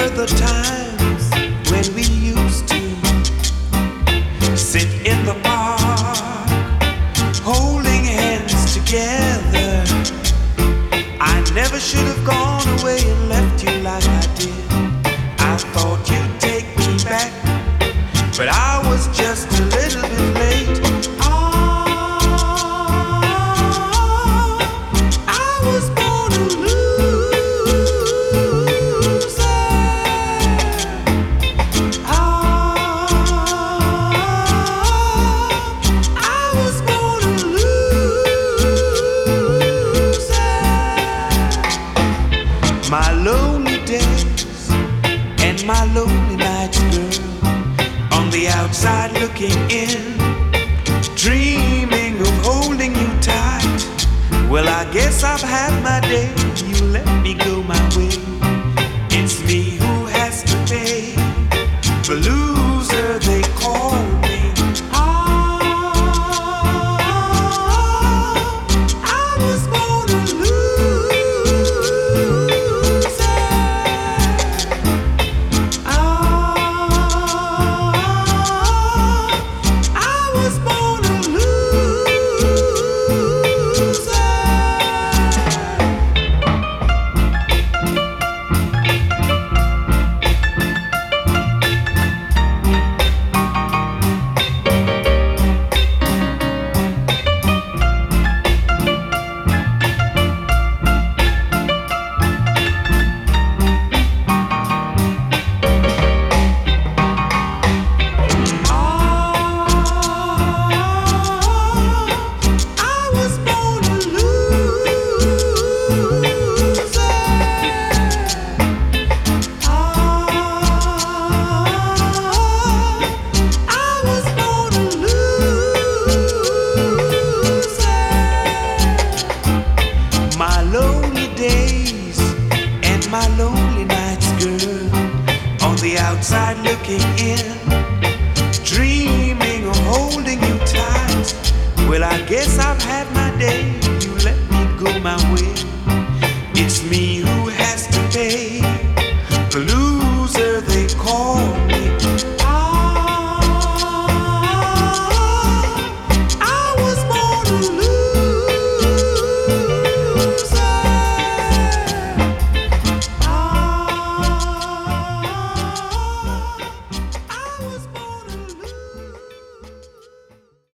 remember the times when we used to sit in the park, holding hands together. I never should have gone away and left you like I did. I thought you'd take me back, but I was just a little bit late. My lonely days and my lonely nights, girl, on the outside looking in, dreaming of holding you tight. Well, I guess I've had my day, you let me go my way. It's me who has to pay, the loser they call me. My lonely days and my lonely nights, girl, on the outside looking in, dreaming of holding you tight. Well, I guess I've had my day, you let me go my way. It's me who has to pay.